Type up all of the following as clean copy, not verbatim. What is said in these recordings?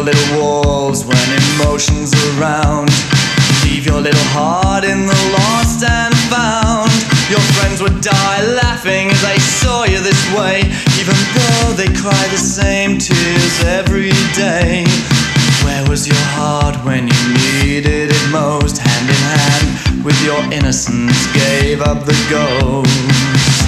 little walls when emotions around. Leave your little heart in the lost and found. Your friends would die laughing as they saw you this way, even though they cry the same tears every day. Where was your heart when you needed it most? Hand in hand with your innocence, gave up the ghost.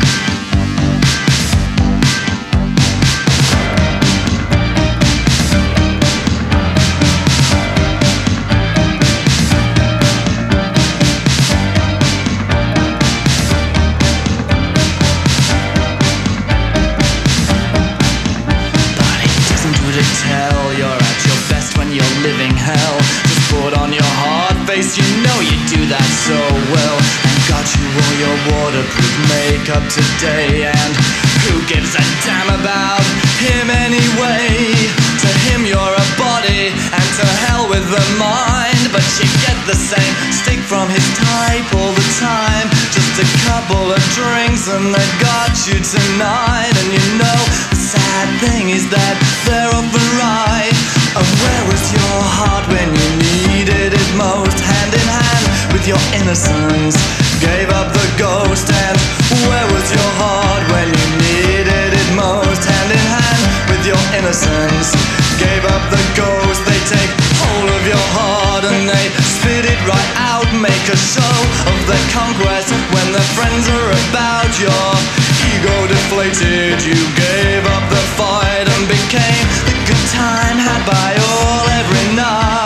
Tell you're at your best when you're living hell. Just put on your hard face, you know you do that so well. And got you all your waterproof makeup today. And who gives a damn about him anyway? To him you're a body, and to hell with the mind. But you get the same stick from his type all the time. Just a couple of drinks and they got you tonight. And you know the sad thing is that they're often right. And where was your heart when you needed it most? Hand in hand with your innocence, gave up the ghost. And where was your heart when you needed it most? Hand in hand with your innocence, gave up the ghost. They take hold of your heart and they spit it right out. Make a show of their conquest when their friends are about. Your ego deflated, you gave up the fight and became the good time had by all every night.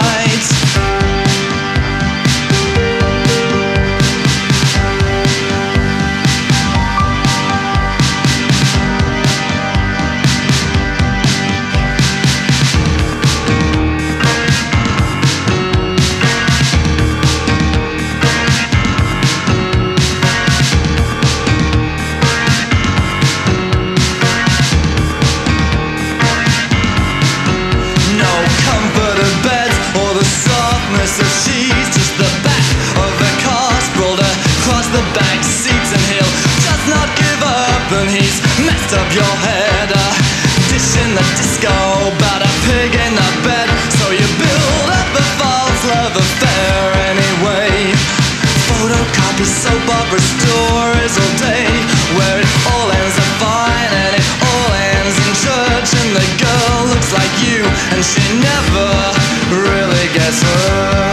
So she's just the back of the car, sprawled across the back seats, and he'll just not give up. And he's messed up your head, a dish in the disco, but a pig in the bed. So you build up a false love affair anyway. Photocopy soap opera stories all day, where it all ends up fine and it all ends in church. And the girl looks like you, and she never really gets hurt.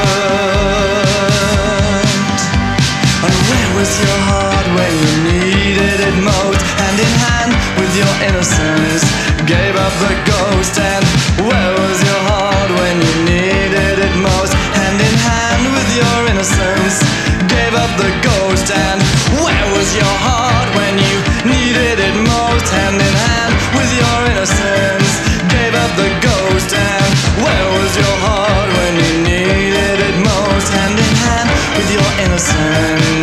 And where was your heart when you needed it most? Hand in hand with your innocence, gave up the ghost. And where was your heart when you needed it most? Hand in hand with your innocence, gave up the ghost. And where was your heart when you needed it most? Hand in hand with your innocence, gave up the ghost. And where was your heart when you needed it most? Hand in hand with your innocence.